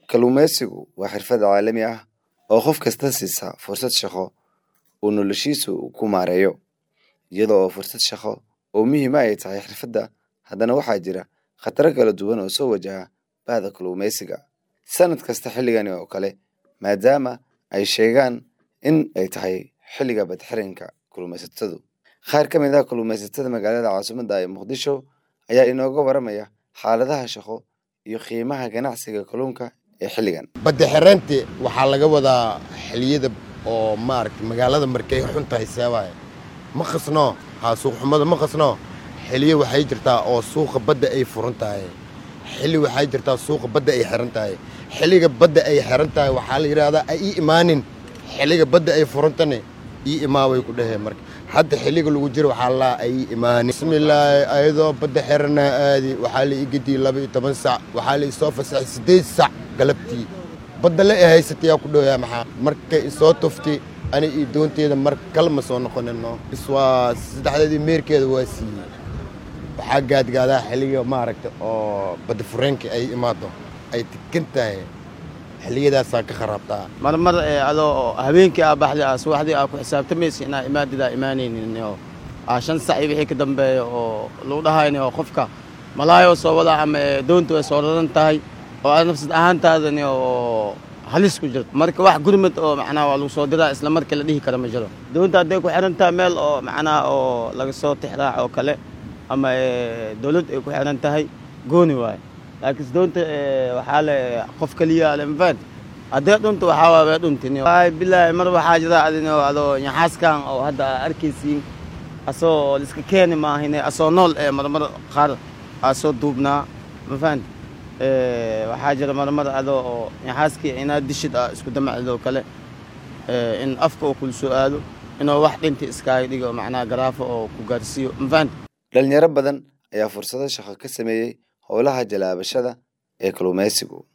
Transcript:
Kalluumaysigu waa xirfad caalami ah oo qof kasta siisa fursad shaqo oo noloshiisu ku maareeyo, iyadoo fursad shaqo oo muhiim ay tahay xirfadda. Haddana waxaa jira khataro kala duwan oo soo wajaha bahda kalluumaysiga sanad kasta xilligan oo kale, maadaama ay sheegaan in ay tahay xilliga badxirinka kalluumaysatadu. Qaar ka mid ah kalluumaysatada magaalada caasimadda ee Muqdisho ayaa inooga waramaya xaaladaha shaqo iyo qiimaha ganacsiga kalluunka ee xilligan. badda xiranta waxaa laga wadaa xilliyada oo magaalada markay xun tahay sababay ma khasno suuq xumada ma khasno. xilliyo waxay jirtaa oo suuqa badda ay furan tahay, xilli waxay jirtaa suuqa badda ay xiran tahay. xilliga badda ay xiran tahay waxaa la yiraahdaa ay imaanin, xilliga badda ay furantane imaaway ku dhahay. marka hadda xilliga lagu jiro waxaa la ay imaanin. bismillaah, ayadoo badda xirana aadi waxaa la igidi 12 sac, waxaa la soo fasaxay 8 sac galabtii. badda la haysatay ku dhahay maxaa markay soo tuftay ani ii doonteeda mar kale ma soo noqonino. iswaa saddexdeedii meerkeeda waa siiyay. waxaa gaadgaadaa xilliga oo badda fureenka ay imaado ay tikan tahay, xilliyadaasaa ka kharaabtaa. marmar adoo habeenkii aa baxday subaxdii aa ku xisaabtamaysa inaa imaadidaa imaanaynin oo 5 sac wixii ka dambeeya oo lagu dhahayni oo qofka malaayo soo wada ama doontu ay soo raran tahay oo aad nafsad ahaantaadani oo halis ku jirto. marka wax gurmad oo macnaa waa lagu soo diraa isla markii la dhihi karo ma jiro. doonta hadday ku xiran tahay meel oo macnaa oo laga soo tixraac oo kale ama dawlad ay ku xiran tahay gooni waaye. laakiin doonta waxaa le qof kaliya le mafahant haddii dhunta waxaa waa way dhuntini. waay bilaahi mar waxaa jira adoo nyaxaaskan oo hadda arkaysiin asoo liska keeni maahine asoo nool marmar qaar asoo duubnaa mafahant. waxaa jira marmar adoo oo nyaxaaskii inaad dishid isku damacdo kale in afka uu kula soo aado inuu wax dhinta iskaaga dhigo macnaa garaafo oo ku gaarsiiyo mafahant. dhalinyaro badan ayaa fursado shaqo ka sameeyay howlaha jalaabashada ee kalluumaysigu.